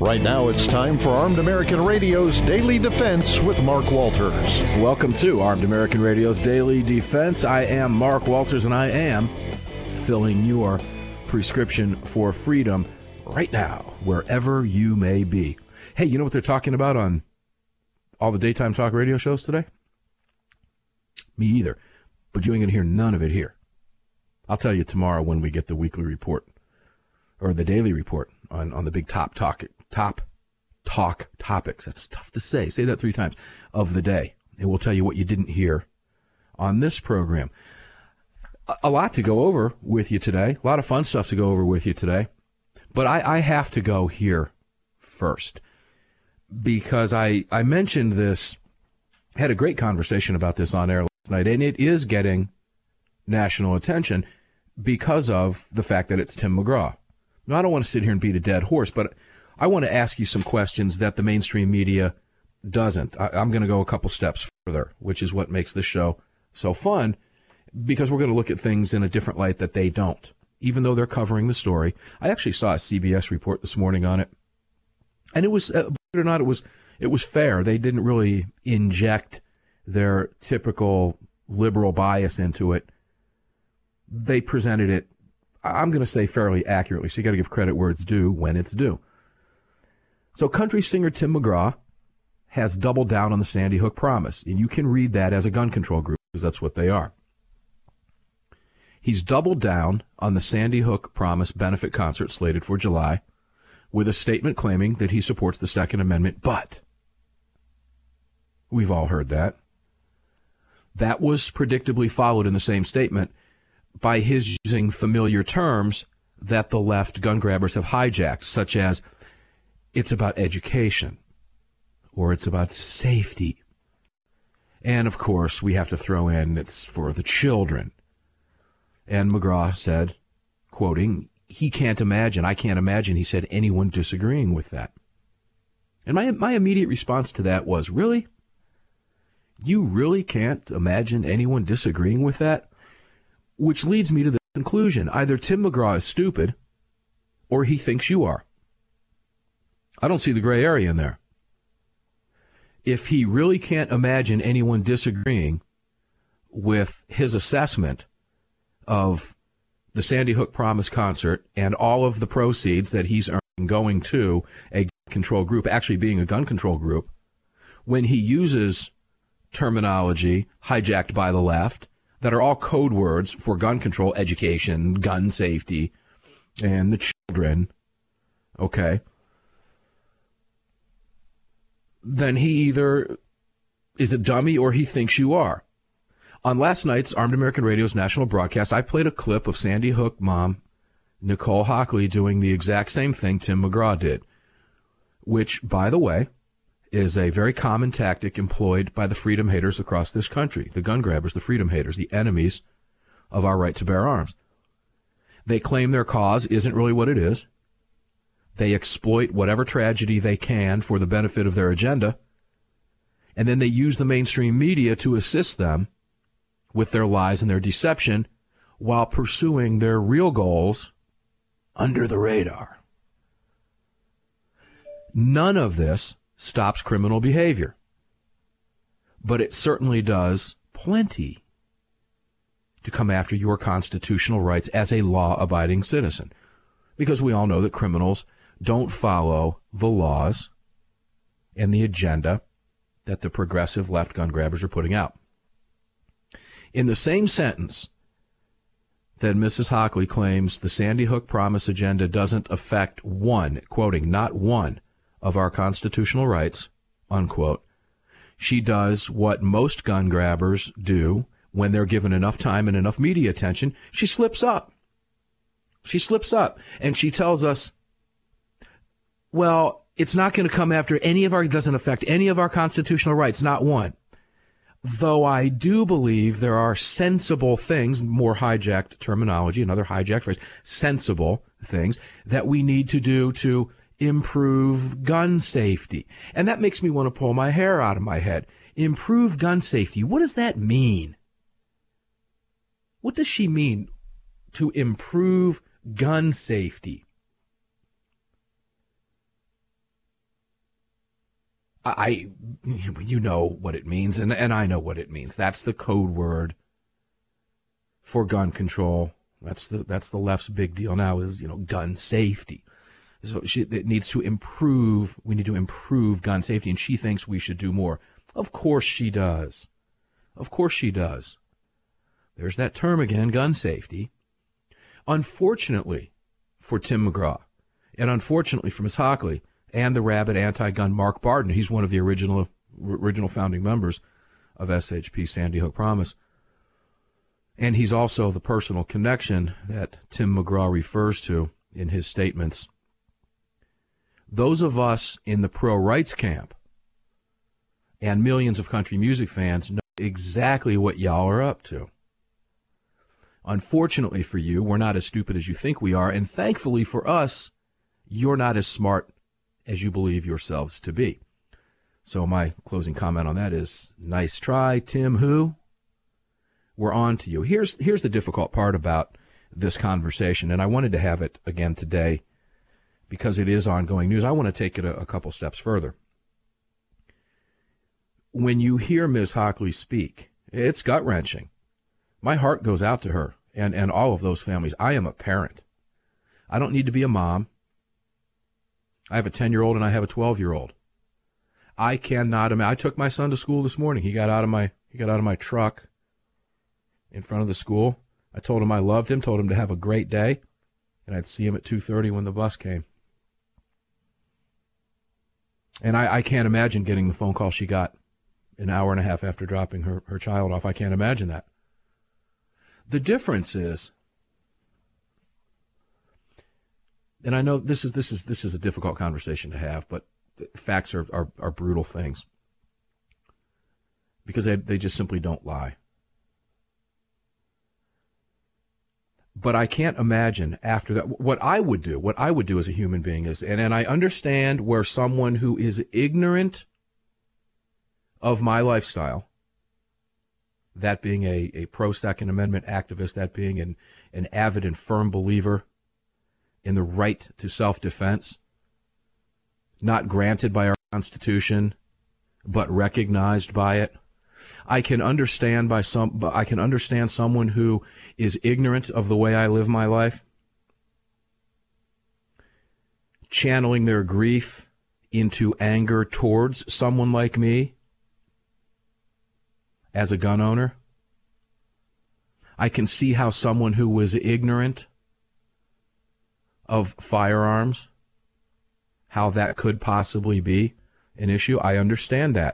Right now, it's time for Armed American Radio's Daily Defense with Mark Walters. Welcome to Armed American Radio's Daily Defense. I am Mark Walters, and I am filling your prescription for freedom right now, wherever you may be. Hey, you know what they're talking about on all the daytime talk radio shows today? Me either. But you ain't going to hear none of it here. I'll tell you tomorrow when we get the weekly report, or the daily report on the big top talk topics. That's tough to say. Say that 3 times of the day. It will tell you what you didn't hear on this program. A lot to go over with you today. A lot of fun stuff to go over with you today. But I have to go here first because I mentioned this, had a great conversation about this on air last night, and it is getting national attention because of the fact that it's Tim McGraw. Now, I don't want to sit here and beat a dead horse, but I want to ask you some questions that the mainstream media doesn't. I'm going to go a couple steps further, which is what makes this show so fun, because we're going to look at things in a different light that they don't, even though they're covering the story. I actually saw a CBS report this morning on it, and it was, believe it or not, it was fair. They didn't really inject their typical liberal bias into it. They presented it, I'm going to say, fairly accurately, so you got to give credit where it's due when it's due. So country singer Tim McGraw has doubled down on the Sandy Hook Promise, and you can read that as a gun control group, because that's what they are. He's doubled down on the Sandy Hook Promise benefit concert slated for July with a statement claiming that he supports the Second Amendment, but we've all heard that. That was predictably followed in the same statement by his using familiar terms that the left gun grabbers have hijacked, such as it's about education or it's about safety. And, of course, we have to throw in it's for the children. And McGraw said, quoting, I can't imagine, he said, anyone disagreeing with that. And my immediate response to that was, really? You really can't imagine anyone disagreeing with that? Which leads me to the conclusion. Either Tim McGraw is stupid or he thinks you are. I don't see the gray area in there. If he really can't imagine anyone disagreeing with his assessment of the Sandy Hook Promise concert and all of the proceeds that he's earning going to a gun control group, actually being a gun control group, when he uses terminology hijacked by the left that are all code words for gun control, education, gun safety, and the children, okay, then he either is a dummy or he thinks you are. On last night's Armed American Radio's national broadcast, I played a clip of Sandy Hook mom Nicole Hockley doing the exact same thing Tim McGraw did, which, by the way, is a very common tactic employed by the freedom haters across this country, the gun grabbers, the freedom haters, the enemies of our right to bear arms. They claim their cause isn't really what it is. They exploit whatever tragedy they can for the benefit of their agenda, and then they use the mainstream media to assist them with their lies and their deception while pursuing their real goals under the radar. None of this stops criminal behavior, but it certainly does plenty to come after your constitutional rights as a law-abiding citizen, because we all know that criminals don't follow the laws and the agenda that the progressive left gun grabbers are putting out. In the same sentence that Mrs. Hockley claims the Sandy Hook Promise agenda doesn't affect one, quoting, not one of our constitutional rights, unquote, she does what most gun grabbers do when they're given enough time and enough media attention. She slips up. She slips up, and she tells us, well, it's not going to come after it doesn't affect any of our constitutional rights, not one. Though I do believe there are sensible things, more hijacked terminology, another hijacked phrase, sensible things that we need to do to improve gun safety. And that makes me want to pull my hair out of my head. Improve gun safety. What does that mean? What does she mean to improve gun safety? You know what it means, and I know what it means. That's the code word for gun control. That's the left's big deal now is, gun safety. So it needs to improve. We need to improve gun safety, and she thinks we should do more. Of course she does. Of course she does. There's that term again, gun safety. Unfortunately for Tim McGraw, and unfortunately for Ms. Hockley and the rabid anti-gun Mark Barton, he's one of the original founding members of SHP Sandy Hook Promise, and he's also the personal connection that Tim McGraw refers to in his statements. Those of us in the pro-rights camp and millions of country music fans know exactly what y'all are up to. Unfortunately for you, we're not as stupid as you think we are, and thankfully for us, you're not as smart as you believe yourselves to be. So my closing comment on that is, nice try, Tim who? We're on to you. Here's the difficult part about this conversation, and I wanted to have it again today because it is ongoing news. I want to take it a couple steps further. When you hear Ms. Hockley speak, it's gut-wrenching. My heart goes out to her and all of those families. I am a parent. I don't need to be a mom. I have a 10-year-old and I have a 12-year-old. I cannot imagine. I took my son to school this morning. He got out of my truck in front of the school. I told him I loved him, told him to have a great day, and I'd see him at 2:30 when the bus came. And I can't imagine getting the phone call she got an hour and a half after dropping her child off. I can't imagine that. The difference is, and I know this is a difficult conversation to have, but facts are brutal things because they just simply don't lie. But I can't imagine after that what I would do as a human being is, and I understand where someone who is ignorant of my lifestyle, that being a pro-Second Amendment activist, that being an avid and firm believer in the right to self-defense, not granted by our Constitution, but recognized by it. I can understand someone who is ignorant of the way I live my life, channeling their grief into anger towards someone like me as a gun owner. I can see how someone who was ignorant of firearms, how that could possibly be an issue. I understand that.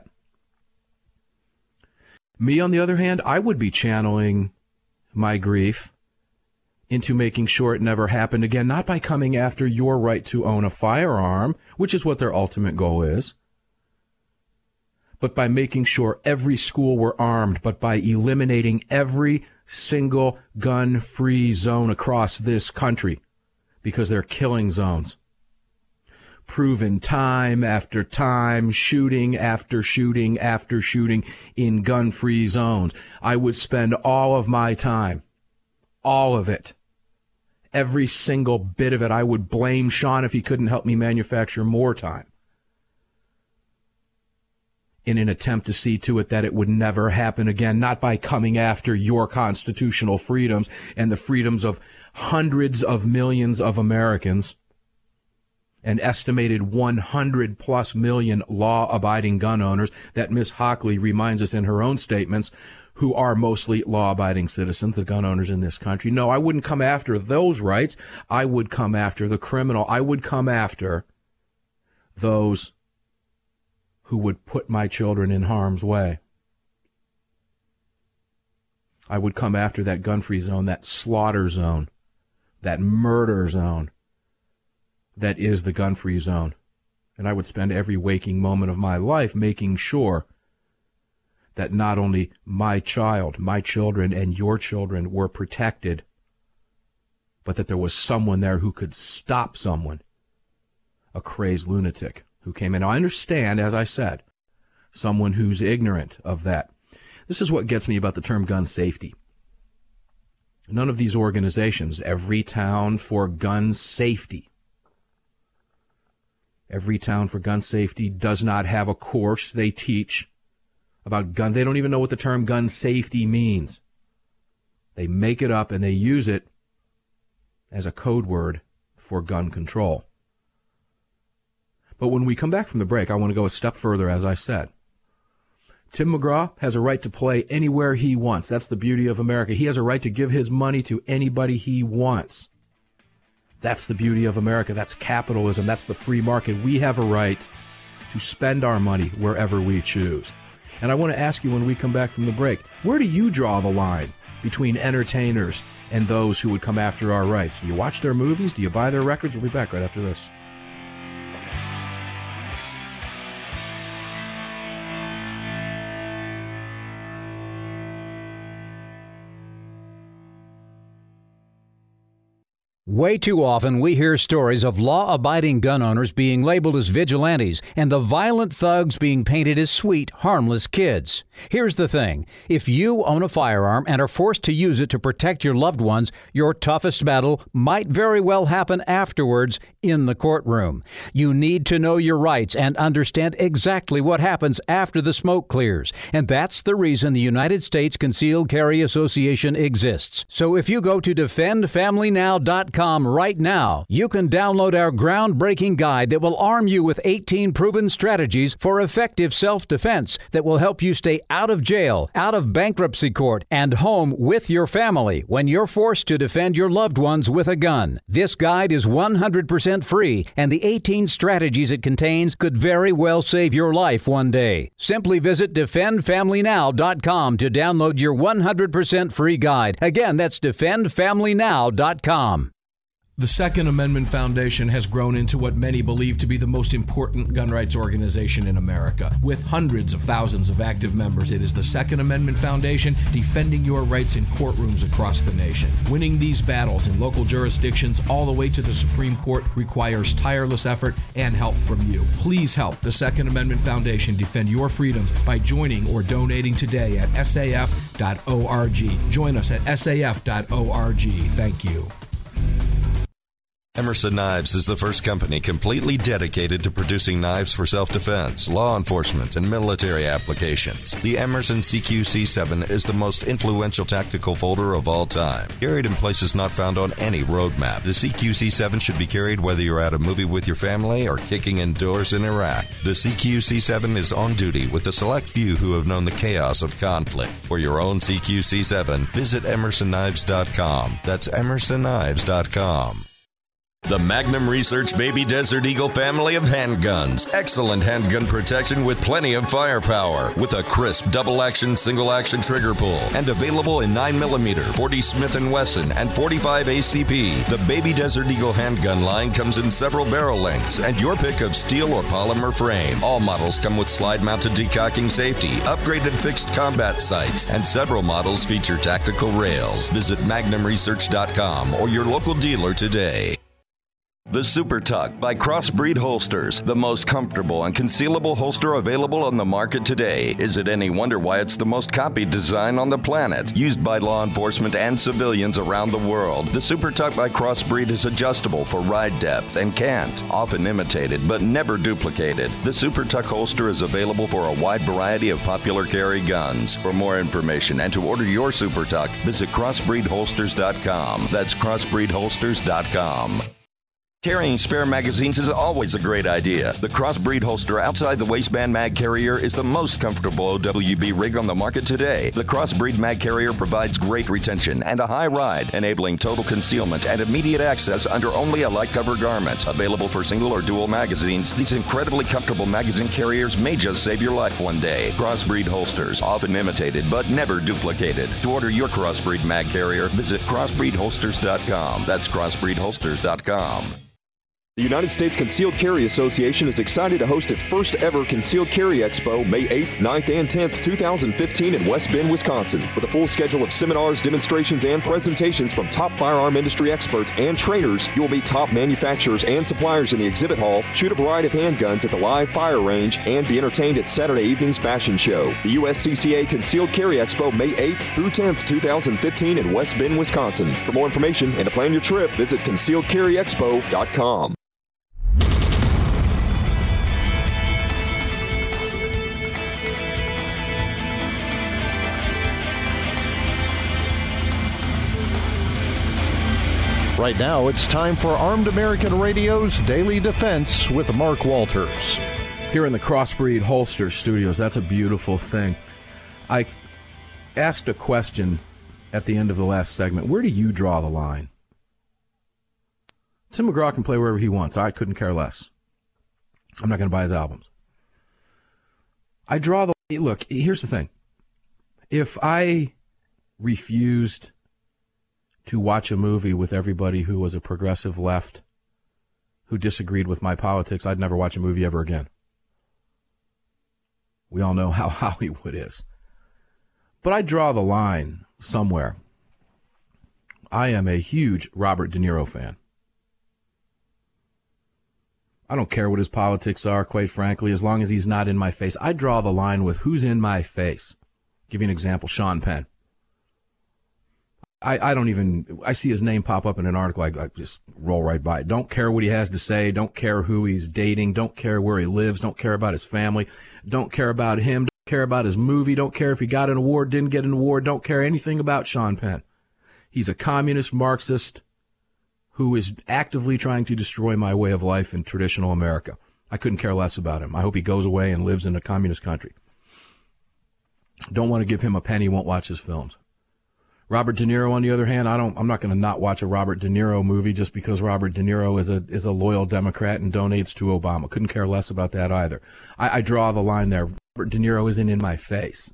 Me, on the other hand, I would be channeling my grief into making sure it never happened again, not by coming after your right to own a firearm, which is what their ultimate goal is, but by making sure every school were armed, but by eliminating every single gun-free zone across this country, because they're killing zones. Proven time after time, shooting after shooting after shooting in gun-free zones. I would spend all of my time, all of it, every single bit of it. I would blame Sean if he couldn't help me manufacture more time in an attempt to see to it that it would never happen again, not by coming after your constitutional freedoms and the freedoms of hundreds of millions of Americans, an estimated 100+ million law-abiding gun owners that Ms. Hockley reminds us in her own statements, who are mostly law-abiding citizens, the gun owners in this country. No, I wouldn't come after those rights. I would come after the criminal. I would come after those who would put my children in harm's way. I would come after that gun-free zone, that slaughter zone, that murder zone that is the gun-free zone. And I would spend every waking moment of my life making sure that not only my child, my children, and your children were protected, but that there was someone there who could stop someone, a crazed lunatic who came in. Now, I understand, as I said, someone who's ignorant of that. This is what gets me about the term gun safety. None of these organizations, Every Town for Gun Safety, Everytown for Gun Safety does not have a course they teach about gun. They don't even know what the term gun safety means. They make it up and they use it as a code word for gun control. But when we come back from the break, I want to go a step further, as I said. Tim McGraw has a right to play anywhere he wants. That's the beauty of America. He has a right to give his money to anybody he wants. That's the beauty of America. That's capitalism. That's the free market. We have a right to spend our money wherever we choose. And I want to ask you when we come back from the break, where do you draw the line between entertainers and those who would come after our rights? Do you watch their movies? Do you buy their records? We'll be back right after this. Way too often we hear stories of law-abiding gun owners being labeled as vigilantes and the violent thugs being painted as sweet, harmless kids. Here's the thing. If you own a firearm and are forced to use it to protect your loved ones, your toughest battle might very well happen afterwards in the courtroom. You need to know your rights and understand exactly what happens after the smoke clears. And that's the reason the United States Concealed Carry Association exists. So if you go to defendfamilynow.com right now, you can download our groundbreaking guide that will arm you with 18 proven strategies for effective self-defense that will help you stay out of jail, out of bankruptcy court, and home with your family when you're forced to defend your loved ones with a gun. This guide is 100% free, and the 18 strategies it contains could very well save your life one day. Simply visit defendfamilynow.com to download your 100% free guide. Again, that's defendfamilynow.com. The Second Amendment Foundation has grown into what many believe to be the most important gun rights organization in America. With hundreds of thousands of active members, it is the Second Amendment Foundation defending your rights in courtrooms across the nation. Winning these battles in local jurisdictions all the way to the Supreme Court requires tireless effort and help from you. Please help the Second Amendment Foundation defend your freedoms by joining or donating today at saf.org. Join us at saf.org. Thank you. Emerson Knives is the first company completely dedicated to producing knives for self-defense, law enforcement, and military applications. The Emerson CQC7 is the most influential tactical folder of all time. Carried in places not found on any roadmap, the CQC7 should be carried whether you're at a movie with your family or kicking indoors in Iraq. The CQC7 is on duty with the select few who have known the chaos of conflict. For your own CQC7, visit emersonKnives.com. That's emersonKnives.com. The Magnum Research Baby Desert Eagle family of handguns. Excellent handgun protection with plenty of firepower. With a crisp double-action, single-action trigger pull. And available in 9mm, 40 Smith & Wesson, and 45 ACP. The Baby Desert Eagle handgun line comes in several barrel lengths and your pick of steel or polymer frame. All models come with slide-mounted decocking safety, upgraded fixed combat sights, and several models feature tactical rails. Visit MagnumResearch.com or your local dealer today. The Super Tuck by Crossbreed Holsters, the most comfortable and concealable holster available on the market today. Is it any wonder why it's the most copied design on the planet? Used by law enforcement and civilians around the world, the Super Tuck by Crossbreed is adjustable for ride depth and cant, often imitated but never duplicated. The Super Tuck holster is available for a wide variety of popular carry guns. For more information and to order your Super Tuck, visit crossbreedholsters.com. That's crossbreedholsters.com. Carrying spare magazines is always a great idea. The Crossbreed holster outside the waistband mag carrier is the most comfortable OWB rig on the market today. The Crossbreed mag carrier provides great retention and a high ride, enabling total concealment and immediate access under only a light cover garment. Available for single or dual magazines, these incredibly comfortable magazine carriers may just save your life one day. Crossbreed holsters, often imitated but never duplicated. To order your Crossbreed mag carrier, visit crossbreedholsters.com. That's crossbreedholsters.com. The United States Concealed Carry Association is excited to host its first ever Concealed Carry Expo May 8th, 9th, and 10th, 2015 in West Bend, Wisconsin. With a full schedule of seminars, demonstrations, and presentations from top firearm industry experts and trainers, you will meet top manufacturers and suppliers in the exhibit hall, shoot a variety of handguns at the live fire range, and be entertained at Saturday evening's fashion show. The USCCA Concealed Carry Expo May 8th through 10th, 2015 in West Bend, Wisconsin. For more information and to plan your trip, visit concealedcarryexpo.com. Right now, it's time for Armed American Radio's Daily Defense with Mark Walters. Here in the Crossbreed Holster Studios, that's a beautiful thing. I asked a question at the end of the last segment. Where do you draw the line? Tim McGraw can play wherever he wants. I couldn't care less. I'm not going to buy his albums. I draw the... Look, here's the thing. If I refused to watch a movie with everybody who was a progressive left, who disagreed with my politics, I'd never watch a movie ever again. We all know how Hollywood is. But I draw the line somewhere. I am a huge Robert De Niro fan. I don't care what his politics are, quite frankly, as long as he's not in my face. I draw the line with who's in my face. I'll give you an example, Sean Penn. I see his name pop up in an article, I just roll right by it. Don't care what he has to say, don't care who he's dating, don't care where he lives, don't care about his family, don't care about him, don't care about his movie, don't care if he got an award, didn't get an award, don't care anything about Sean Penn. He's a communist Marxist who is actively trying to destroy my way of life in traditional America. I couldn't care less about him. I hope he goes away and lives in a communist country. Don't want to give him a penny, won't watch his films. Robert De Niro, on the other hand, I'm not going to not watch a Robert De Niro movie just because Robert De Niro is a loyal Democrat and donates to Obama. Couldn't care less about that either. I draw the line there. Robert De Niro isn't in my face.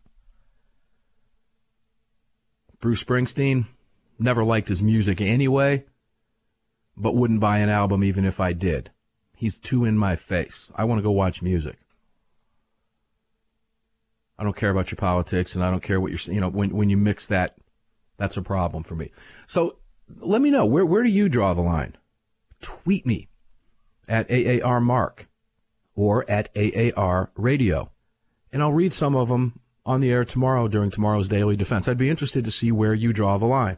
Bruce Springsteen, never liked his music anyway, but wouldn't buy an album even if I did. He's too in my face. I want to go watch music. I don't care about your politics, and I don't care what you're, when you mix that, that's a problem for me. So let me know, where do you draw the line? Tweet me at AARMark or at AAR Radio, and I'll read some of them on the air tomorrow during tomorrow's Daily Defense. I'd be interested to see where you draw the line.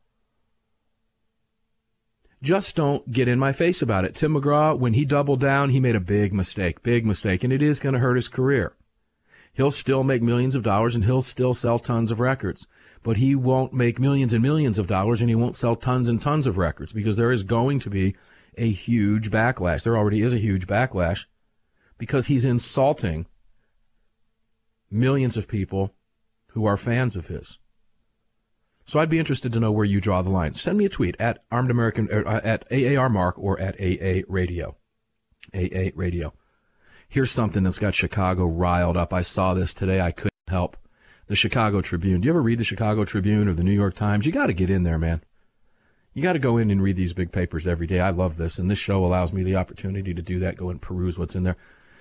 Just don't get in my face about it. Tim McGraw, when he doubled down, he made a big mistake, and it is going to hurt his career. He'll still make millions of dollars, and he'll still sell tons of records. But he won't make millions and millions of dollars, and he won't sell tons and tons of records, because there is going to be a huge backlash. There already is a huge backlash, because he's insulting millions of people who are fans of his. So I'd be interested to know where you draw the line. Send me a tweet at Armed American, at AARMark or at AA Radio. AA Radio. Here's something that's got Chicago riled up. I saw this today. I couldn't help. The Chicago Tribune. Do you ever read the Chicago Tribune or the New York Times? You got to get in there, man. You got to go in and read these big papers every day. I love this, and this show allows me the opportunity to do that, go and peruse what's in there.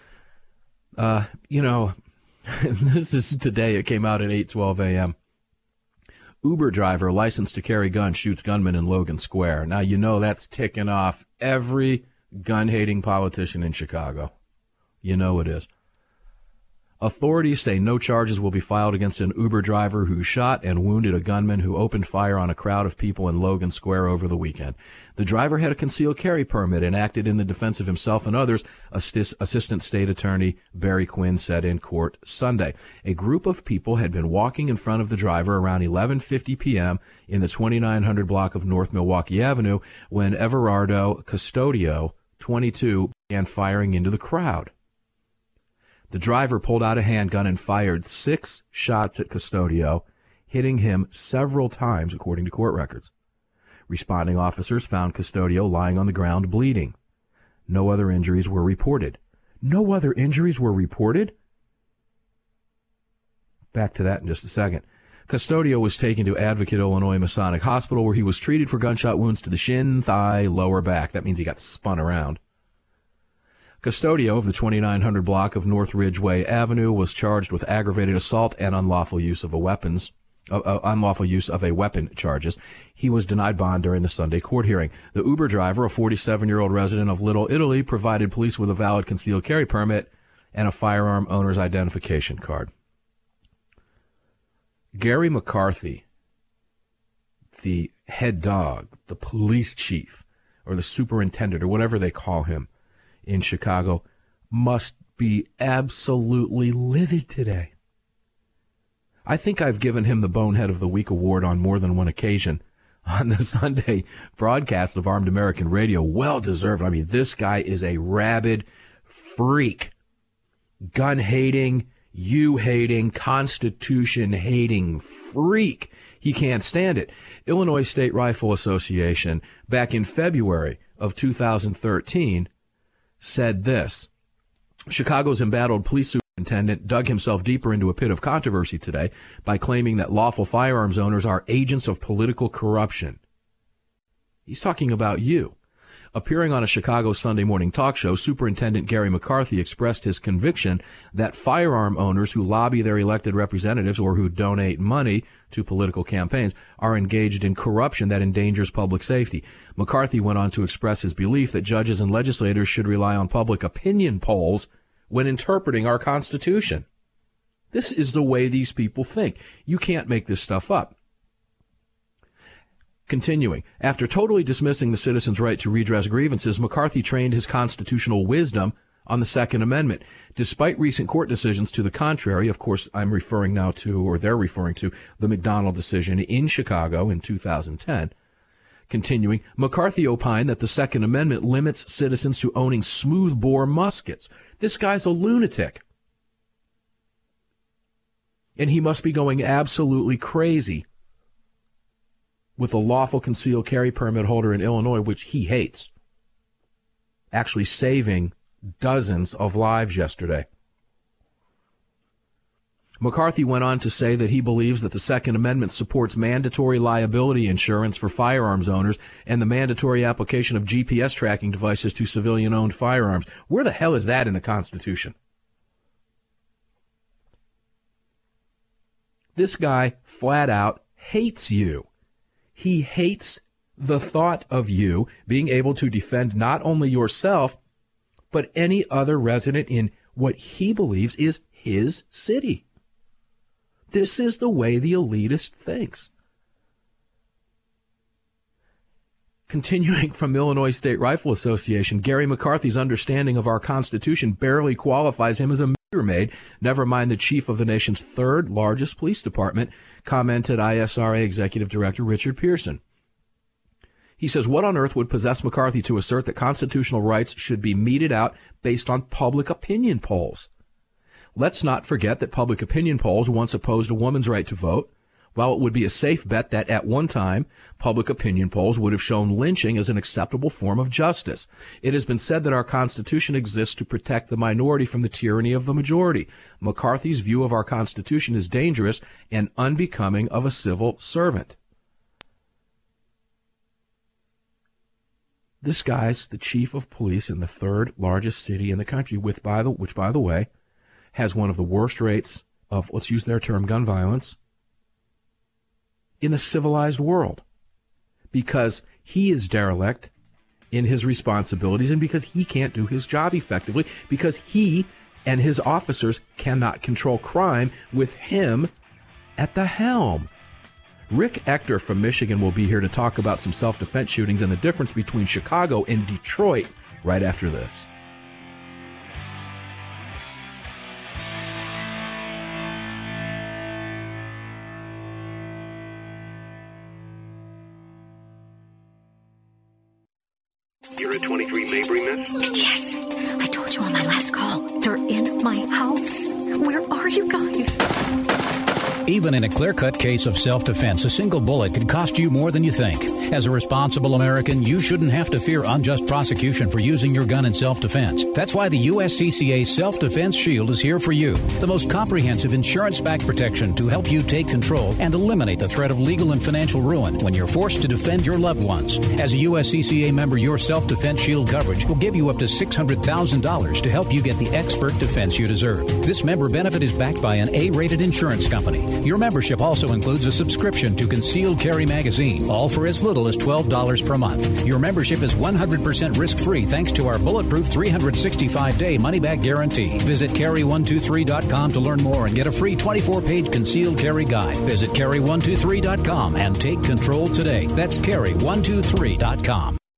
This is today. It came out at 8:12 a.m. Uber driver licensed to carry gun shoots gunman in Logan Square. Now, that's ticking off every gun-hating politician in Chicago. You know it is. Authorities say no charges will be filed against an Uber driver who shot and wounded a gunman who opened fire on a crowd of people in Logan Square over the weekend. The driver had a concealed carry permit and acted in the defense of himself and others, Assistant State Attorney Barry Quinn said in court Sunday. A group of people had been walking in front of the driver around 11:50 p.m. in the 2900 block of North Milwaukee Avenue when Everardo Custodio, 22, began firing into the crowd. The driver pulled out a handgun and fired 6 shots at Custodio, hitting him several times, according to court records. Responding officers found Custodio lying on the ground bleeding. No other injuries were reported. No other injuries were reported? Back to that in just a second. Custodio was taken to Advocate, Illinois Masonic Hospital, where he was treated for gunshot wounds to the shin, thigh, lower back. That means he got spun around. Custodio of the 2900 block of North Ridgeway Avenue was charged with aggravated assault and unlawful use of a weapon charges. He was denied bond during the Sunday court hearing. The Uber driver, a 47-year-old resident of Little Italy, provided police with a valid concealed carry permit and a firearm owner's identification card. Gary McCarthy, the head dog, the police chief, or the superintendent, or whatever they call him, in Chicago, must be absolutely livid today. I think I've given him the Bonehead of the Week award on more than one occasion on the Sunday broadcast of Armed American Radio. Well deserved. I mean, this guy is a rabid freak. Gun-hating, you-hating, Constitution-hating freak. He can't stand it. Illinois State Rifle Association, back in February of 2013, said this. Chicago's embattled police superintendent dug himself deeper into a pit of controversy today by claiming that lawful firearms owners are agents of political corruption. He's talking about you. Appearing on a Chicago Sunday morning talk show, Superintendent Gary McCarthy expressed his conviction that firearm owners who lobby their elected representatives or who donate money to political campaigns are engaged in corruption that endangers public safety. McCarthy went on to express his belief that judges and legislators should rely on public opinion polls when interpreting our Constitution. This is the way these people think. You can't make this stuff up. Continuing, after totally dismissing the citizens' right to redress grievances, McCarthy trained his constitutional wisdom on the Second Amendment. Despite recent court decisions to the contrary, of course, I'm referring now to, or they're referring to, the McDonald decision in Chicago in 2010. Continuing, McCarthy opined that the Second Amendment limits citizens to owning smoothbore muskets. This guy's a lunatic. And he must be going absolutely crazy with a lawful concealed carry permit holder in Illinois, which he hates, actually saving dozens of lives yesterday. McCarthy went on to say that he believes that the Second Amendment supports mandatory liability insurance for firearms owners and the mandatory application of GPS tracking devices to civilian-owned firearms. Where the hell is that in the Constitution? This guy flat out hates you. He hates the thought of you being able to defend not only yourself, but any other resident in what he believes is his city. This is the way the elitist thinks. Continuing from Illinois State Rifle Association, Gary McCarthy's understanding of our Constitution barely qualifies him as a meter maid, never mind the chief of the nation's third largest police department, commented ISRA Executive Director Richard Pearson. He says, what on earth would possess McCarthy to assert that constitutional rights should be meted out based on public opinion polls? Let's not forget that public opinion polls once opposed a woman's right to vote, while it would be a safe bet that at one time, public opinion polls would have shown lynching as an acceptable form of justice. It has been said that our Constitution exists to protect the minority from the tyranny of the majority. McCarthy's view of our Constitution is dangerous and unbecoming of a civil servant. This guy's the chief of police in the third largest city in the country, which, by the way, has one of the worst rates of, let's use their term, gun violence in the civilized world, because he is derelict in his responsibilities and because he can't do his job effectively, because he and his officers cannot control crime with him at the helm. Rick Ector from Michigan will be here to talk about some self-defense shootings and the difference between Chicago and Detroit right after this. You're at 23 Mabry, miss? Yes, I told you on my last call. They're in my house. Where are you guys? Even in a clear-cut case of self-defense, a single bullet could cost you more than you think. As a responsible American, you shouldn't have to fear unjust prosecution for using your gun in self-defense. That's why the USCCA Self-Defense Shield is here for you. The most comprehensive insurance-backed protection to help you take control and eliminate the threat of legal and financial ruin when you're forced to defend your loved ones. As a USCCA member, your Self-Defense Shield coverage will give you up to $600,000 to help you get the expert defense you deserve. This member benefit is backed by an A-rated insurance company. Your membership also includes a subscription to Concealed Carry Magazine, all for as little as $12 per month. Your membership is 100% risk-free thanks to our bulletproof 365-day money-back guarantee. Visit carry123.com to learn more and get a free 24-page concealed carry guide. Visit carry123.com and take control today. That's carry123.com.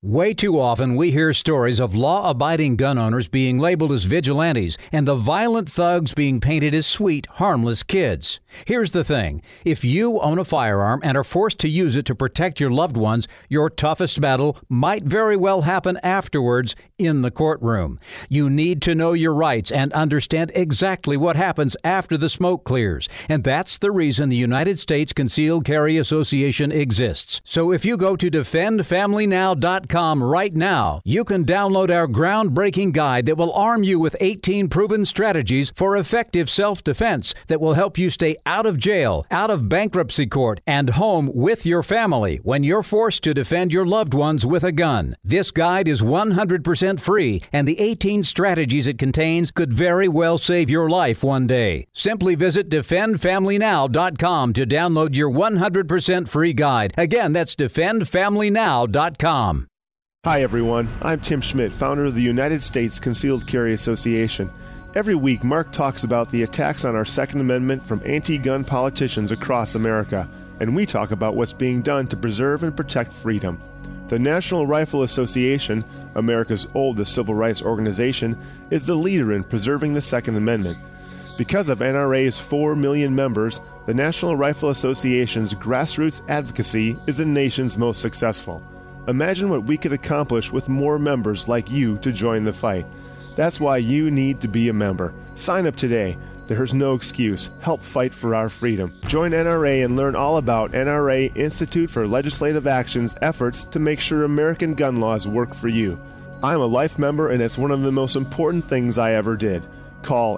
Way too often we hear stories of law-abiding gun owners being labeled as vigilantes and the violent thugs being painted as sweet, harmless kids. Here's the thing. If you own a firearm and are forced to use it to protect your loved ones, your toughest battle might very well happen afterwards in the courtroom. You need to know your rights and understand exactly what happens after the smoke clears. And that's the reason the United States Concealed Carry Association exists. So if you go to defendfamilynow.com right now, you can download our groundbreaking guide that will arm you with 18 proven strategies for effective self-defense that will help you stay out of jail, out of bankruptcy court, and home with your family when you're forced to defend your loved ones with a gun. This guide is 100% free, and the 18 strategies it contains could very well save your life one day. Simply visit defendfamilynow.com to download your 100% free guide. Again, that's defendfamilynow.com. Hi everyone, I'm Tim Schmidt, founder of the United States Concealed Carry Association. Every week, Mark talks about the attacks on our Second Amendment from anti-gun politicians across America, and we talk about what's being done to preserve and protect freedom. The National Rifle Association, America's oldest civil rights organization, is the leader in preserving the Second Amendment. Because of NRA's 4 million members, the National Rifle Association's grassroots advocacy is the nation's most successful. Imagine what we could accomplish with more members like you to join the fight. That's why you need to be a member. Sign up today. There's no excuse. Help fight for our freedom. Join NRA and learn all about NRA Institute for Legislative Action's efforts to make sure American gun laws work for you. I'm a life member, and it's one of the most important things I ever did. Call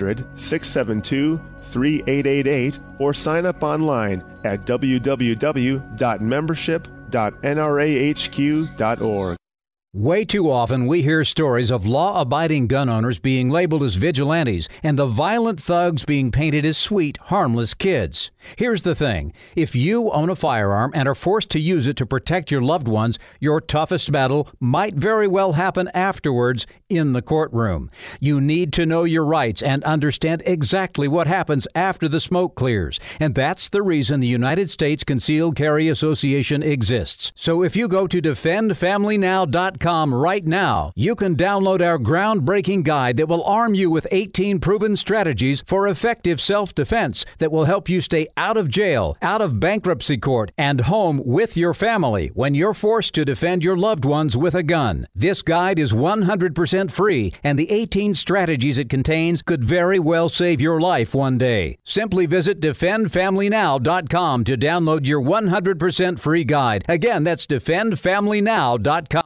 800-672-3888 or sign up online at www.membership.nrahq.org. Way too often we hear stories of law-abiding gun owners being labeled as vigilantes and the violent thugs being painted as sweet, harmless kids. Here's the thing. If you own a firearm and are forced to use it to protect your loved ones, your toughest battle might very well happen afterwards in the courtroom. You need to know your rights and understand exactly what happens after the smoke clears. And that's the reason the United States Concealed Carry Association exists. So if you go to defendfamilynow.com right now, you can download our groundbreaking guide that will arm you with 18 proven strategies for effective self-defense that will help you stay out of jail, out of bankruptcy court, and home with your family when you're forced to defend your loved ones with a gun. This guide is 100% free, and the 18 strategies it contains could very well save your life one day. Simply visit defendfamilynow.com to download your 100% free guide. Again, that's defendfamilynow.com.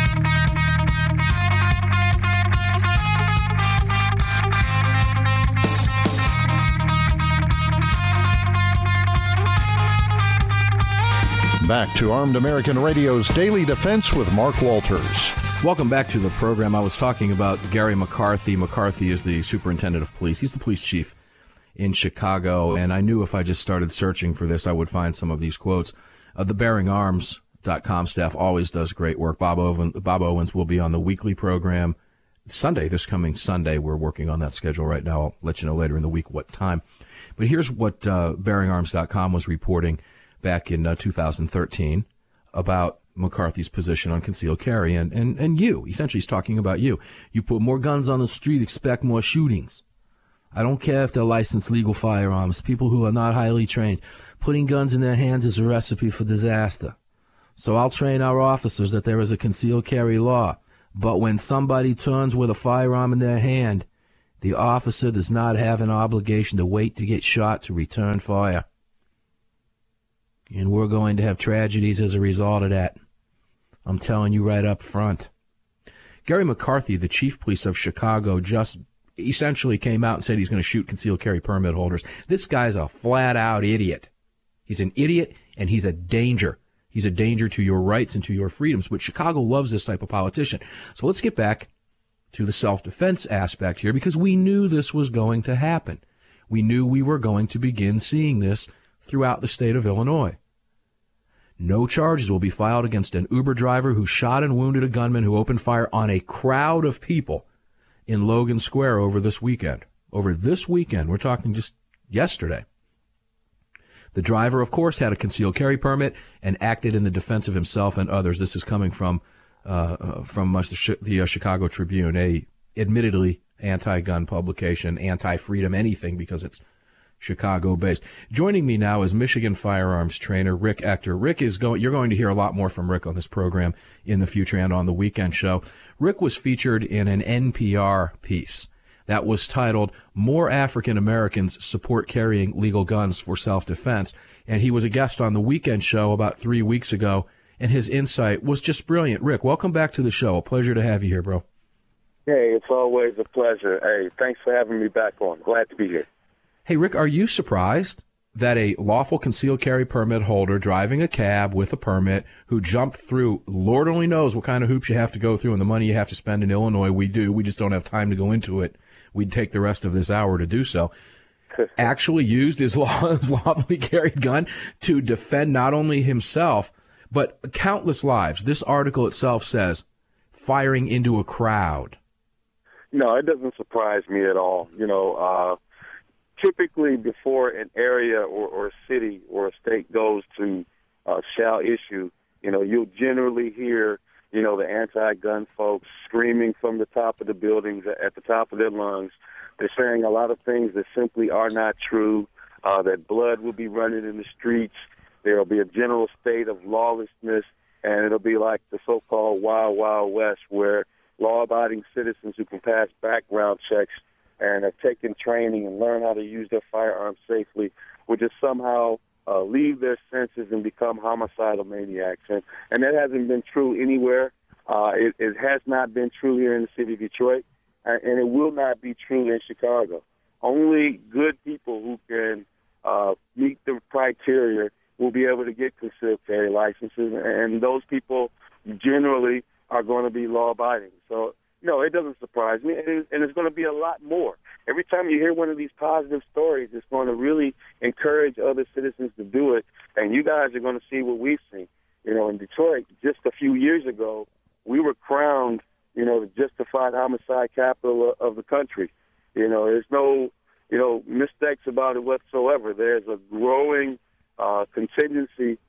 Back to Armed American Radio's Daily Defense with Mark Walters. Welcome back to the program. I was talking about Gary McCarthy. McCarthy is the superintendent of police. He's the police chief in Chicago, and I knew if I just started searching for this, I would find some of these quotes. The BearingArms.com staff always does great work. Bob Owens will be on the weekly program Sunday, this coming Sunday. We're working on that schedule right now. I'll let you know later in the week what time. But here's what BearingArms.com was reporting back in 2013 about McCarthy's position on concealed carry. And you, essentially he's talking about you. You put more guns on the street, expect more shootings. I don't care if they're licensed legal firearms, people who are not highly trained. Putting guns in their hands is a recipe for disaster. So I'll train our officers that there is a concealed carry law. But when somebody turns with a firearm in their hand, the officer does not have an obligation to wait to get shot to return fire. And we're going to have tragedies as a result of that. I'm telling you right up front. Gary McCarthy, the chief police of Chicago, just essentially came out and said he's going to shoot concealed carry permit holders. This guy's a flat-out idiot. He's an idiot, and he's a danger. He's a danger to your rights and to your freedoms. But Chicago loves this type of politician. So let's get back to the self-defense aspect here, because we knew this was going to happen. We knew we were going to begin seeing this throughout the state of Illinois. No charges will be filed against an Uber driver who shot and wounded a gunman who opened fire on a crowd of people in Logan Square over this weekend. Over this weekend, we're talking just yesterday. The driver, of course, had a concealed carry permit and acted in the defense of himself and others. This is coming from from the Chicago Tribune, a admittedly anti-gun publication, anti-freedom anything because it's Chicago-based. Joining me now is Michigan firearms trainer Rick Ector. Rick you're going to hear a lot more from Rick on this program in the future and on the weekend show. Rick was featured in an NPR piece that was titled "More African Americans Support Carrying Legal Guns for Self-Defense," and he was a guest on the weekend show about 3 weeks ago, and his insight was just brilliant. Rick, welcome back to the show. A pleasure to have you here, bro. Hey, it's always a pleasure. Hey, thanks for having me back on. Glad to be here. Hey, Rick, are you surprised that a lawful concealed carry permit holder driving a cab with a permit who jumped through, Lord only knows what kind of hoops you have to go through and the money you have to spend in Illinois, we just don't have time to go into it. We'd take the rest of this hour to do so, actually used his lawfully carried gun to defend not only himself, but countless lives. This article itself says, firing into a crowd. No, it doesn't surprise me at all. Typically before an area or a city or a state goes to shall issue, you'll generally hear, the anti-gun folks screaming from the top of the buildings at the top of their lungs. They're saying a lot of things that simply are not true, that blood will be running in the streets. There will be a general state of lawlessness, and it'll be like the so-called Wild Wild West, where law-abiding citizens who can pass background checks and have taken training and learn how to use their firearms safely will just somehow leave their senses and become homicidal maniacs. And that hasn't been true anywhere. It has not been true here in the city of Detroit, and it will not be true in Chicago. Only good people who can meet the criteria will be able to get concealed carry licenses, and those people generally are going to be law-abiding. So, no, it doesn't surprise me, and it's going to be a lot more. Every time you hear one of these positive stories, it's going to really encourage other citizens to do it, and you guys are going to see what we've seen. In Detroit, just a few years ago, we were crowned, the justified homicide capital of the country. There's no, mistakes about it whatsoever. There's a growing contingent,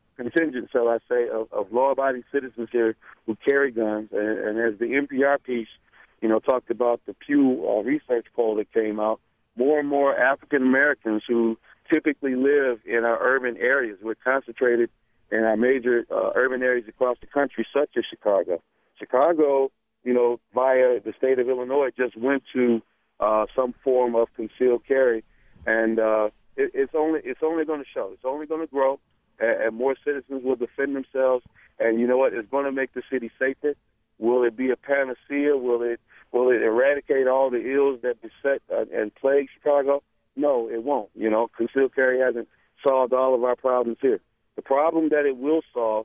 shall I say, of law-abiding citizens here who carry guns. And as the NPR piece, talked about the Pew research poll that came out, more and more African Americans who typically live in our urban areas. We're concentrated in our major urban areas across the country, such as Chicago. Chicago, via the state of Illinois, just went to some form of concealed carry, and it's only going to show. It's only going to grow. And more citizens will defend themselves. And you know what? It's going to make the city safer. Will it be a panacea? Will it eradicate all the ills that beset and plague Chicago? No, it won't. Concealed carry hasn't solved all of our problems here. The problem that it will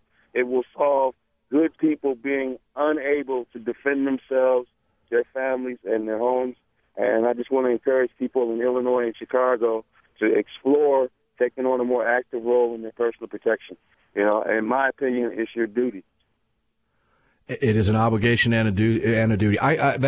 solve good people being unable to defend themselves, their families, and their homes. And I just want to encourage people in Illinois and Chicago to explore taking on a more active role in their personal protection. In my opinion, it's your duty. It is an obligation and a duty.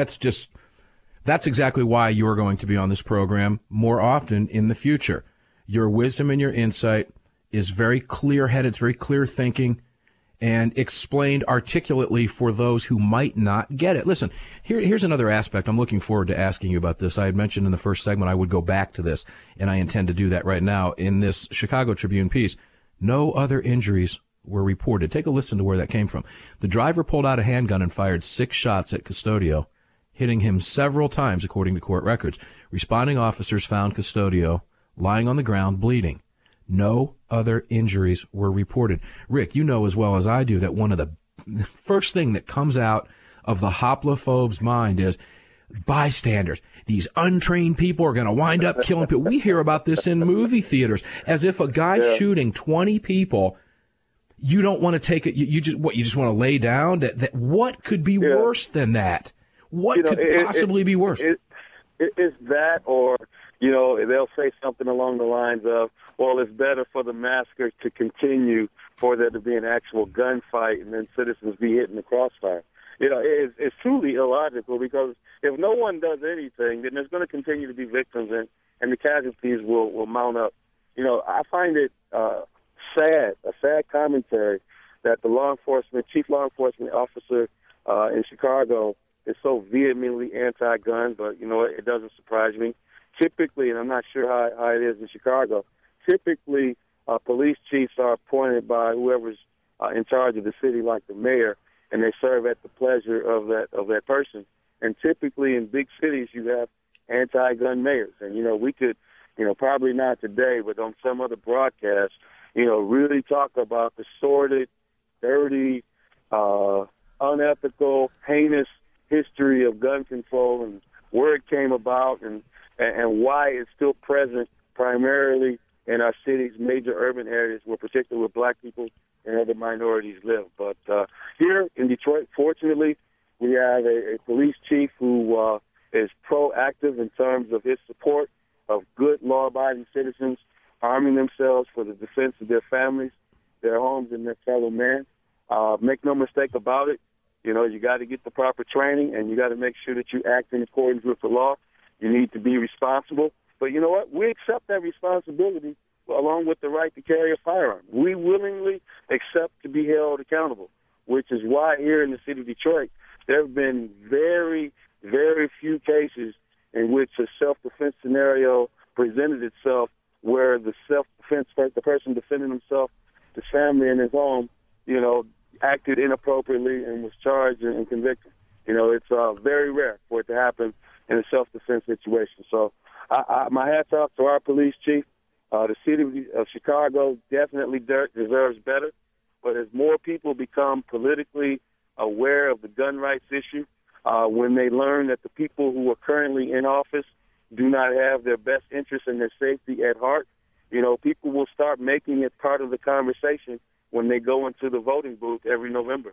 That's exactly why you are going to be on this program more often in the future. Your wisdom and your insight is very clear-headed, it's very clear thinking, and explained articulately for those who might not get it. Listen, here's another aspect. I'm looking forward to asking you about this. I had mentioned in the first segment I would go back to this, and I intend to do that right now. In this Chicago Tribune piece, no other injuries were reported. Take a listen to where that came from. The driver pulled out a handgun and fired 6 shots at Custodio, hitting him several times, according to court records. Responding officers found Custodio lying on the ground, bleeding. No other injuries were reported. Rick, you know as well as I do that one of the first thing that comes out of the hoplophobe's mind is bystanders. These untrained people are going to wind up killing people. We hear about this in movie theaters as if a guy shooting 20 people, you don't want to take it. You just want to lay down? That what could be worse than that? What could possibly be worse? It's that, or they'll say something along the lines of, well, it's better for the massacre to continue for there to be an actual gunfight and then citizens be hit in the crossfire. It's truly illogical, because if no one does anything, then there's going to continue to be victims, and the casualties will mount up. I find it a sad commentary that the chief law enforcement officer in Chicago is so vehemently anti-gun, but, you know, it doesn't surprise me. Typically, and I'm not sure how it is in Chicago, typically police chiefs are appointed by whoever's in charge of the city, like the mayor, and they serve at the pleasure of that person. And typically in big cities, you have anti-gun mayors. And, you know, we could, you know, probably not today, but on some other broadcast, you know, really talk about the sordid, dirty, unethical, heinous history of gun control and where it came about and why it's still present primarily in our city's major urban areas, where particularly where black people and other minorities live. But here in Detroit, fortunately, we have a police chief who is proactive in terms of his support of good law-abiding citizens, arming themselves for the defense of their families, their homes, and their fellow man. Make no mistake about it. You know, you got to get the proper training, and you got to make sure that you act in accordance with the law. You need to be responsible. But you know what? We accept that responsibility along with the right to carry a firearm. We willingly accept to be held accountable, which is why here in the city of Detroit, there have been very, very few cases in which a self-defense scenario presented itself where the self-defense, the person defending himself, his family, and his home, you know, acted inappropriately and was charged and convicted. You know, it's very rare for it to happen in a self-defense situation. So my hat's off to our police chief. The city of Chicago definitely deserves better. But as more people become politically aware of the gun rights issue, when they learn that the people who are currently in office do not have their best interests and their safety at heart, you know, people will start making it part of the conversation when they go into the voting booth every November.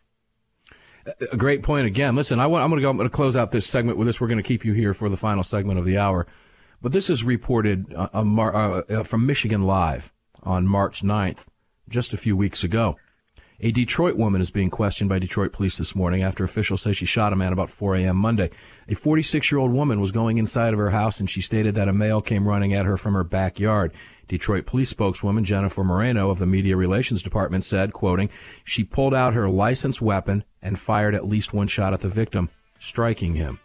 A great point again. Listen, I'm going to close out this segment with this. We're going to keep you here for the final segment of the hour. But this is reported from Michigan Live on March 9th, just a few weeks ago. A Detroit woman is being questioned by Detroit police this morning after officials say she shot a man about 4 a.m. Monday. A 46-year-old woman was going inside of her house, and she stated that a male came running at her from her backyard. Detroit police spokeswoman Jennifer Moreno of the Media Relations Department said, quoting, "She pulled out her licensed weapon and fired at least one shot at the victim, striking him."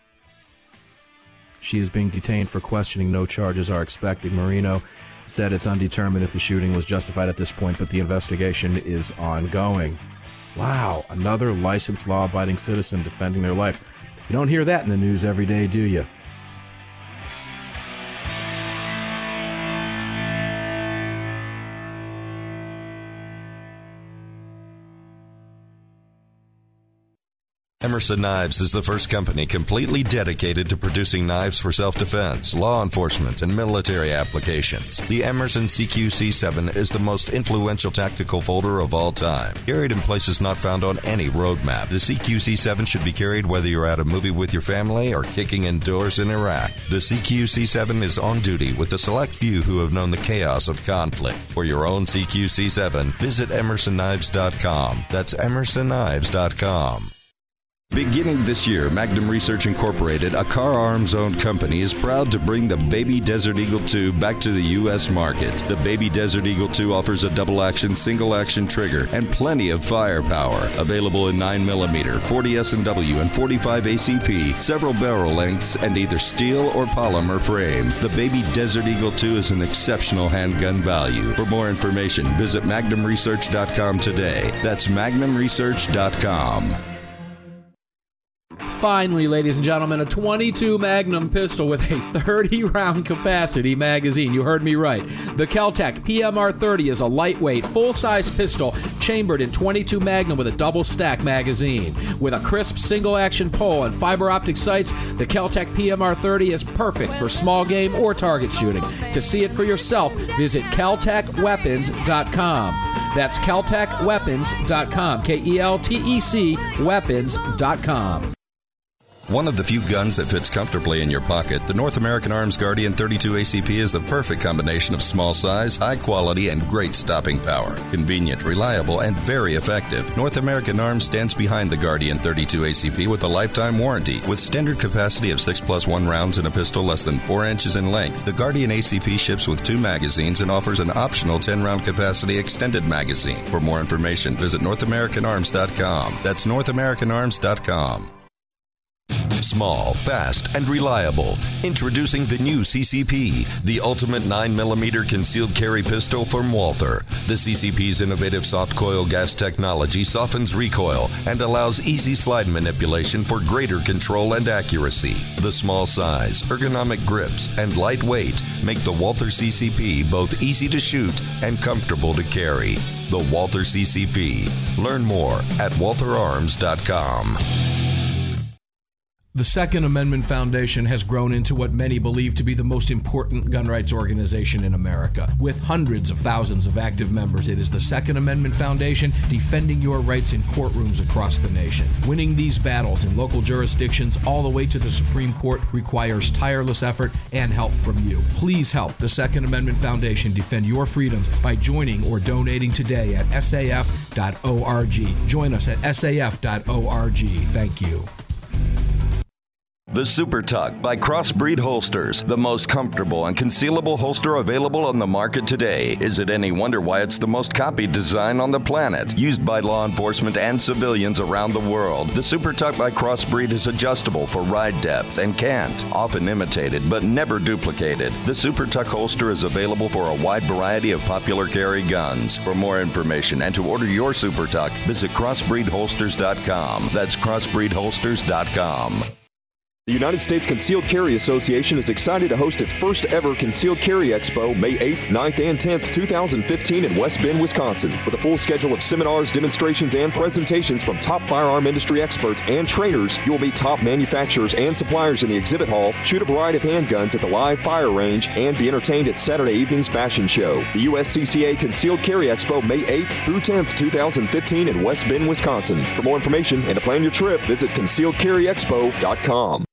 She is being detained for questioning. No charges are expected. Moreno said it's undetermined if the shooting was justified at this point, but the investigation is ongoing. Wow, another licensed law-abiding citizen defending their life. You don't hear that in the news every day, do you? Emerson Knives is the first company completely dedicated to producing knives for self-defense, law enforcement, and military applications. The Emerson CQC7 is the most influential tactical folder of all time. Carried in places not found on any roadmap, the CQC7 should be carried whether you're at a movie with your family or kicking indoors in Iraq. The CQC7 is on duty with a select few who have known the chaos of conflict. For your own CQC7, visit EmersonKnives.com. That's EmersonKnives.com. Beginning this year, Magnum Research Incorporated, a Car Arms-owned company, is proud to bring the Baby Desert Eagle 2 back to the U.S. market. The Baby Desert Eagle 2 offers a double-action, single-action trigger and plenty of firepower. Available in 9mm, 40 S&W, and 45 ACP, several barrel lengths, and either steel or polymer frame. The Baby Desert Eagle 2 is an exceptional handgun value. For more information, visit MagnumResearch.com today. That's MagnumResearch.com. Finally, ladies and gentlemen, a .22 Magnum pistol with a 30-round capacity magazine. You heard me right. The Kel-Tec PMR-30 is a lightweight, full-size pistol chambered in .22 Magnum with a double-stack magazine. With a crisp single-action pull and fiber optic sights, the Kel-Tec PMR-30 is perfect for small game or target shooting. To see it for yourself, visit KelTecWeapons.com. That's KelTecWeapons.com. KelTec weapons.com. One of the few guns that fits comfortably in your pocket, the North American Arms Guardian 32 ACP is the perfect combination of small size, high quality, and great stopping power. Convenient, reliable, and very effective. North American Arms stands behind the Guardian 32 ACP with a lifetime warranty. With standard capacity of 6+1 rounds in a pistol less than 4 inches in length, the Guardian ACP ships with 2 magazines and offers an optional 10-round capacity extended magazine. For more information, visit NorthAmericanArms.com. That's NorthAmericanArms.com. Small, fast, and reliable. Introducing the new CCP, the ultimate 9mm concealed carry pistol from Walther. The CCP's innovative soft coil gas technology softens recoil and allows easy slide manipulation for greater control and accuracy. The small size, ergonomic grips, and light weight make the Walther CCP both easy to shoot and comfortable to carry. The Walther CCP. Learn more at WaltherArms.com. The Second Amendment Foundation has grown into what many believe to be the most important gun rights organization in America. With hundreds of thousands of active members, it is the Second Amendment Foundation defending your rights in courtrooms across the nation. Winning these battles in local jurisdictions all the way to the Supreme Court requires tireless effort and help from you. Please help the Second Amendment Foundation defend your freedoms by joining or donating today at saf.org. Join us at saf.org. Thank you. The Super Tuck by Crossbreed Holsters, the most comfortable and concealable holster available on the market today. Is it any wonder why it's the most copied design on the planet? Used by law enforcement and civilians around the world, the Super Tuck by Crossbreed is adjustable for ride depth and cant, often imitated but never duplicated. The Super Tuck holster is available for a wide variety of popular carry guns. For more information and to order your Super Tuck, visit crossbreedholsters.com. That's crossbreedholsters.com. The United States Concealed Carry Association is excited to host its first ever Concealed Carry Expo May 8th, 9th, and 10th, 2015 in West Bend, Wisconsin. With a full schedule of seminars, demonstrations, and presentations from top firearm industry experts and trainers, you will meet top manufacturers and suppliers in the exhibit hall, shoot a variety of handguns at the live fire range, and be entertained at Saturday evening's fashion show. The USCCA Concealed Carry Expo May 8th through 10th, 2015 in West Bend, Wisconsin. For more information and to plan your trip, visit ConcealedCarryExpo.com.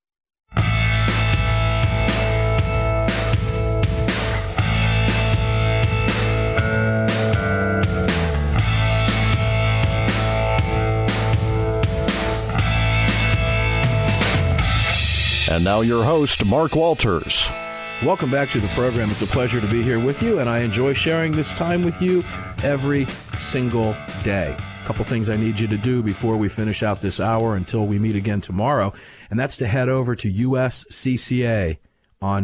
And now your host, Mark Walters. Welcome back to the program. It's a pleasure to be here with you, and I enjoy sharing this time with you every single day. A couple things I need you to do before we finish out this hour until we meet again tomorrow, and that's to head over to USCCA on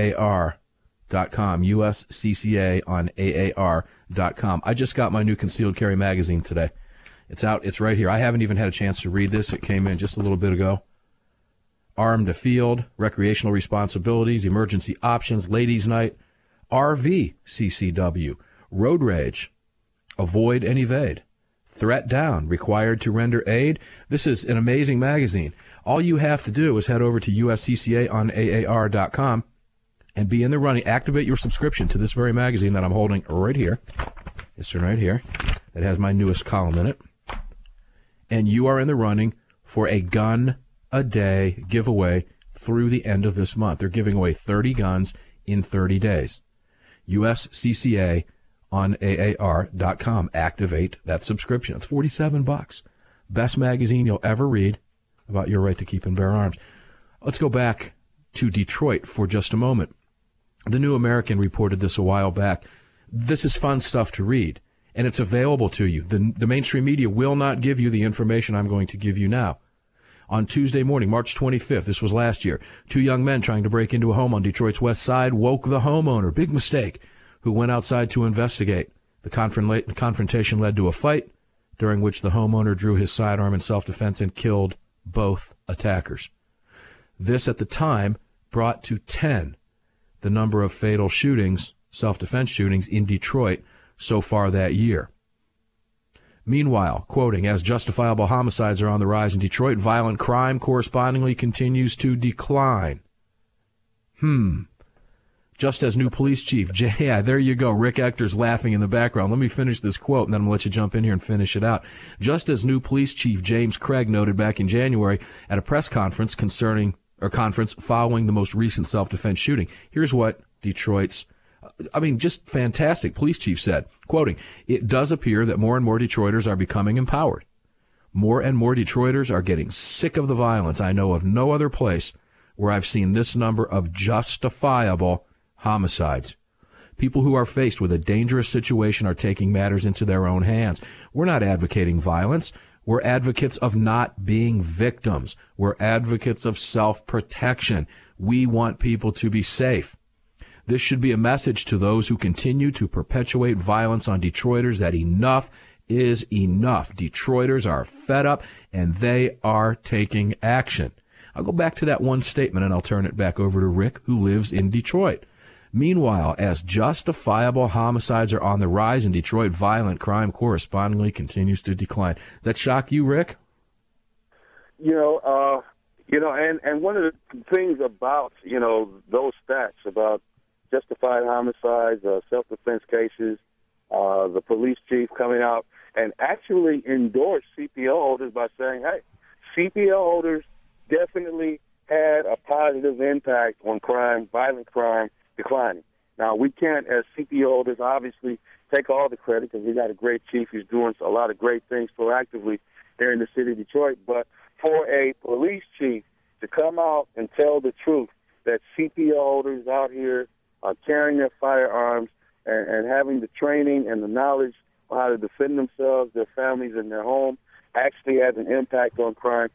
AAR.com, USCCA on AAR.com. I just got my new concealed carry magazine today. It's out. It's right here. I haven't even had a chance to read this. It came in just a little bit ago. Armed to Field, Recreational Responsibilities, Emergency Options, Ladies' Night, RV CCW, Road Rage, Avoid and Evade, Threat Down, Required to Render Aid. This is an amazing magazine. All you have to do is head over to USCCA on AAR.com and be in the running. Activate your subscription to this very magazine that I'm holding right here. This one right here. It has my newest column in it. And you are in the running for a gun a day giveaway through the end of this month. They're giving away 30 guns in 30 days. USCCA on AAR.com. Activate that subscription. It's $47. Best magazine you'll ever read about your right to keep and bear arms. Let's go back to Detroit for just a moment. The New American reported this a while back. This is fun stuff to read, and it's available to you. The mainstream media will not give you the information I'm going to give you now. On Tuesday morning, March 25th, this was last year, 2 young men trying to break into a home on Detroit's west side woke the homeowner, big mistake, who went outside to investigate. The confrontation led to a fight, during which the homeowner drew his sidearm in self-defense and killed both attackers. This, at the time, brought to 10 the number of fatal shootings, self-defense shootings, in Detroit so far that year. Meanwhile, quoting, as justifiable homicides are on the rise in Detroit, violent crime correspondingly continues to decline. Just as new police chief, yeah, there you go. Rick Ector's laughing in the background. Let me finish this quote, and then I'm going to let you jump in here and finish it out. Just as new police chief James Craig noted back in January at a press conference following the most recent self-defense shooting. Here's what Detroit's, just fantastic police chief said, quoting, "It does appear that more and more Detroiters are becoming empowered. More and more Detroiters are getting sick of the violence. I know of no other place where I've seen this number of justifiable homicides. People who are faced with a dangerous situation are taking matters into their own hands. We're not advocating violence. We're advocates of not being victims. We're advocates of self-protection. We want people to be safe. This should be a message to those who continue to perpetuate violence on Detroiters that enough is enough. Detroiters are fed up, and they are taking action." I'll go back to that one statement, and I'll turn it back over to Rick, who lives in Detroit. Meanwhile, as justifiable homicides are on the rise in Detroit, violent crime correspondingly continues to decline. Does that shock you, Rick? And one of the things about, those stats about justified homicides, self-defense cases, the police chief coming out and actually endorsed CPL holders by saying, hey, CPL holders definitely had a positive impact on crime, violent crime, declining. Now, we can't, as CPO holders, obviously take all the credit because we got a great chief who's doing a lot of great things proactively here in the city of Detroit. But for a police chief to come out and tell the truth that CPO holders out here are carrying their firearms and having the training and the knowledge on how to defend themselves, their families, and their home actually has an impact on crime,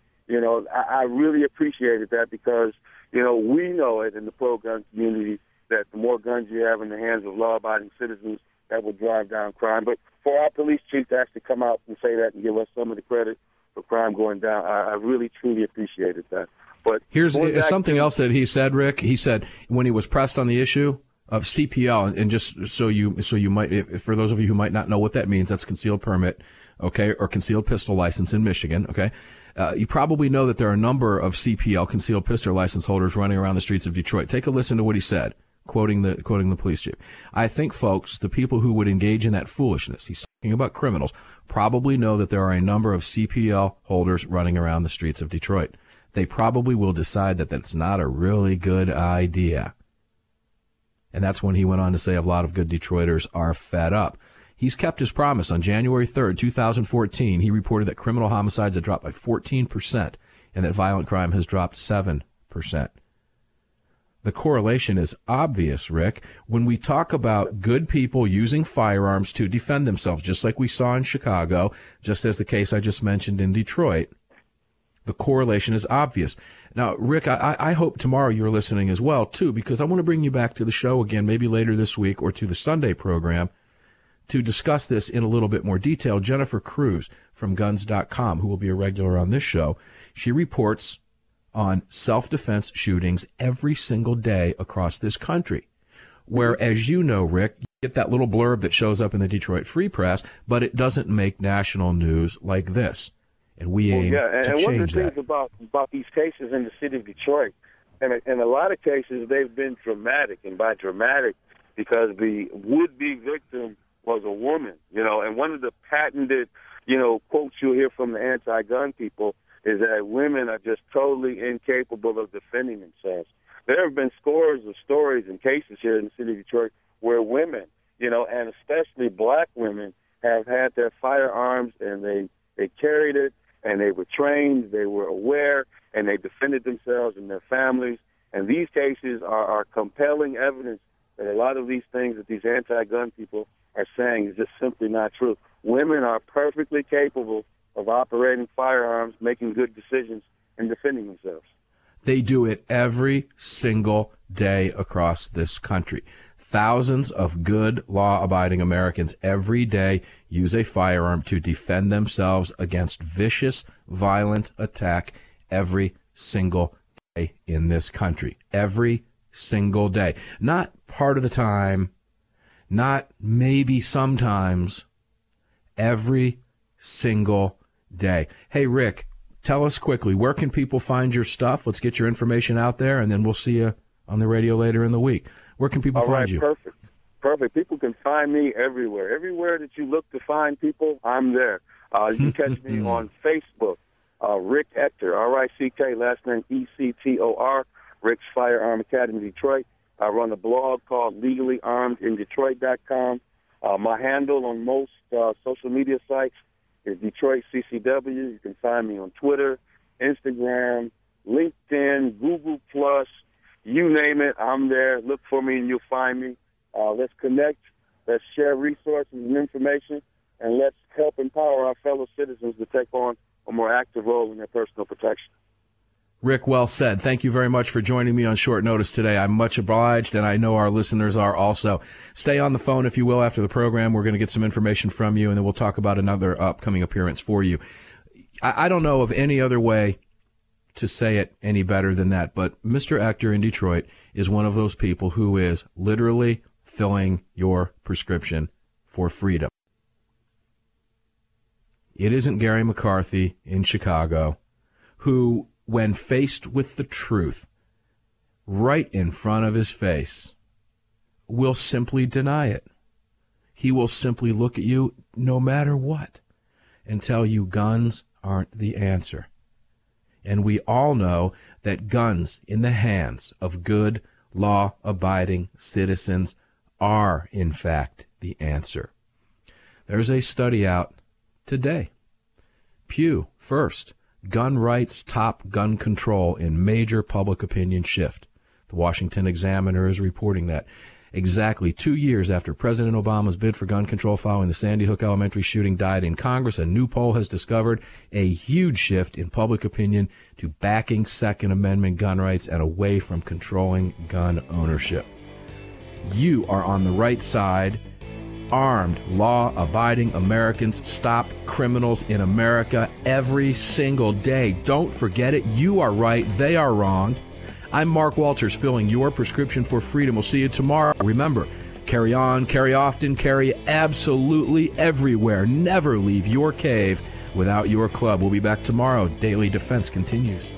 I really appreciated that because, we know it in the pro-gun community that the more guns you have in the hands of law-abiding citizens, that will drive down crime. But for our police chief to actually come out and say that and give us some of the credit for crime going down, I really, truly appreciated that. But here's something else that he said, Rick. He said when he was pressed on the issue of CPL, and just so you might, for those of you who might not know what that means, that's concealed permit, okay, or concealed pistol license in Michigan, okay. You probably know that there are a number of CPL, concealed pistol license holders, running around the streets of Detroit. Take a listen to what he said. Quoting the police chief. "I think, folks, the people who would engage in that foolishness," he's talking about criminals, "probably know that there are a number of CPL holders running around the streets of Detroit. They probably will decide that that's not a really good idea." And that's when he went on to say a lot of good Detroiters are fed up. He's kept his promise. On January 3rd, 2014, he reported that criminal homicides had dropped by 14% and that violent crime has dropped 7%. The correlation is obvious, Rick. When we talk about good people using firearms to defend themselves, just like we saw in Chicago, just as the case I just mentioned in Detroit, the correlation is obvious. Now, Rick, I hope tomorrow you're listening as well, too, because I want to bring you back to the show again, maybe later this week or to the Sunday program, to discuss this in a little bit more detail. Jennifer Cruz from Guns.com, who will be a regular on this show, she reports on self-defense shootings every single day across this country, where, as you know, Rick, you get that little blurb that shows up in the Detroit Free Press, but it doesn't make national news like this. And we aim to change that. And one of the things about these cases in the city of Detroit, and in a lot of cases they've been dramatic, and by dramatic, because the would-be victim was a woman, and one of the patented, quotes you'll hear from the anti-gun people is that women are just totally incapable of defending themselves. There have been scores of stories and cases here in the city of Detroit where women, and especially black women, have had their firearms and they carried it and they were trained, they were aware, and they defended themselves and their families. And these cases are compelling evidence that a lot of these things that these anti-gun people are saying is just simply not true. Women are perfectly capable of operating firearms, making good decisions, and defending themselves. They do it every single day across this country. Thousands of good, law-abiding Americans every day use a firearm to defend themselves against vicious, violent attack every single day in this country. Every single day. Not part of the time, not maybe sometimes, every single day. Hey, Rick, tell us quickly, where can people find your stuff? Let's get your information out there, and then we'll see you on the radio later in the week. Where can people find you? Perfect. People can find me everywhere. Everywhere that you look to find people, I'm there. You can catch me on Facebook, Rick Ector, R-I-C-K, last name E-C-T-O-R, Rick's Firearm Academy Detroit. I run a blog called LegallyArmedInDetroit.com. My handle on most social media sites is Detroit CCW. You can find me on Twitter, Instagram, LinkedIn, Google+, you name it, I'm there. Look for me and you'll find me. Let's connect. Let's share resources and information, and let's help empower our fellow citizens to take on a more active role in their personal protection. Rick, well said. Thank you very much for joining me on short notice today. I'm much obliged, and I know our listeners are also. Stay on the phone, if you will, after the program. We're going to get some information from you, and then we'll talk about another upcoming appearance for you. I don't know of any other way to say it any better than that, but Mr. Ector in Detroit is one of those people who is literally filling your prescription for freedom. It isn't Gary McCarthy in Chicago who, when faced with the truth right in front of his face, will simply deny it. He will simply look at you no matter what and tell you guns aren't the answer. And we all know that guns in the hands of good, law-abiding citizens are, in fact, the answer. There's a study out today. Pew, first, gun rights top gun control in major public opinion shift. The Washington Examiner is reporting that. Exactly 2 years after President Obama's bid for gun control following the Sandy Hook Elementary shooting died in Congress, a new poll has discovered a huge shift in public opinion to backing Second Amendment gun rights and away from controlling gun ownership. You are on the right side. Armed, law-abiding Americans stop criminals in America every single day. Don't forget it. You are right. They are wrong. I'm Mark Walters, filling your prescription for freedom. We'll see you tomorrow. Remember, carry on, carry often, carry absolutely everywhere. Never leave your cave without your club. We'll be back tomorrow. Daily Defense continues.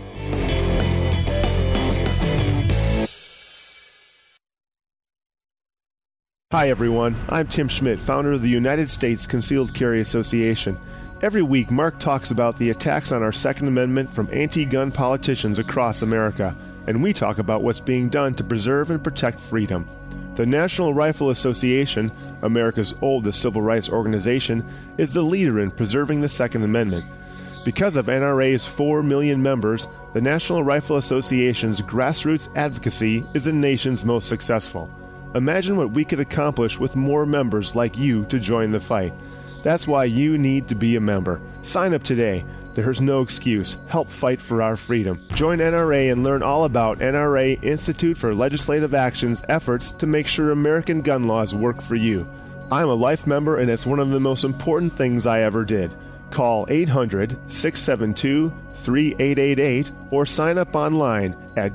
Hi, everyone. I'm Tim Schmidt, founder of the United States Concealed Carry Association. Every week, Mark talks about the attacks on our Second Amendment from anti-gun politicians across America, and we talk about what's being done to preserve and protect freedom. The National Rifle Association, America's oldest civil rights organization, is the leader in preserving the Second Amendment. Because of NRA's 4 million members, the National Rifle Association's grassroots advocacy is the nation's most successful. Imagine what we could accomplish with more members like you to join the fight. That's why you need to be a member. Sign up today. There's no excuse. Help fight for our freedom. Join NRA and learn all about NRA Institute for Legislative Action's efforts to make sure American gun laws work for you. I'm a life member, and it's one of the most important things I ever did. Call 800-672-3888 or sign up online at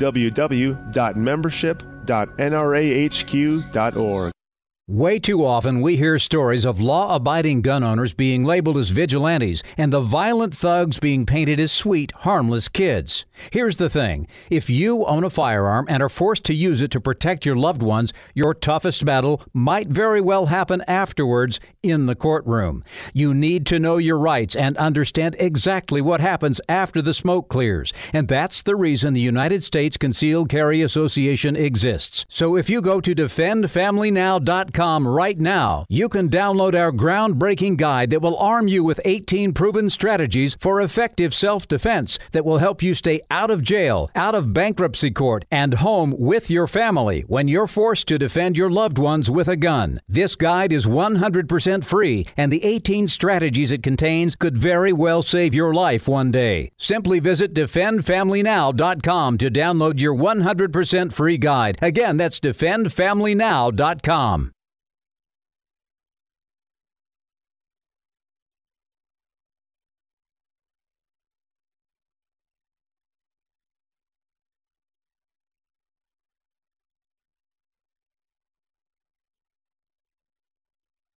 www.membership.nrahq.org. Way too often we hear stories of law-abiding gun owners being labeled as vigilantes and the violent thugs being painted as sweet, harmless kids. Here's the thing. If you own a firearm and are forced to use it to protect your loved ones, your toughest battle might very well happen afterwards in the courtroom. You need to know your rights and understand exactly what happens after the smoke clears. And that's the reason the United States Concealed Carry Association exists. So if you go to defendfamilynow.com right now, you can download our groundbreaking guide that will arm you with 18 proven strategies for effective self-defense that will help you stay out of jail, out of bankruptcy court, and home with your family when you're forced to defend your loved ones with a gun. This guide is 100% free, and the 18 strategies it contains could very well save your life one day. Simply visit defendfamilynow.com to download your 100% free guide. Again, that's defendfamilynow.com.